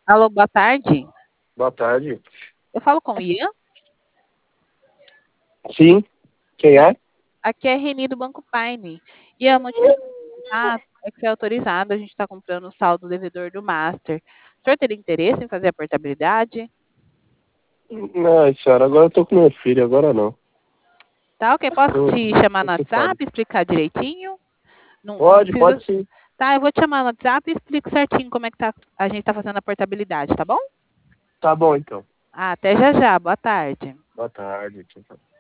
Alô, boa tarde. Boa tarde. Eu falo com o Ian. Sim, quem é? Aqui é Reni do Banco Paine. Ian, o motivo do meu contato é que foi autorizado, a gente está comprando o saldo devedor do Master. O senhor teria interesse em fazer a portabilidade? Não, senhora, agora eu tô com meu filho, agora não. Tá, ok. Posso Tô te chamar no ocupado. WhatsApp, explicar direitinho? Não Pode, precisa. pode sim. Tá, eu vou te chamar no WhatsApp e explico certinho como é que a gente está fazendo a portabilidade, tá bom? Tá bom, então. Ah, até já já. Boa tarde. Boa tarde. Tchau, tchau.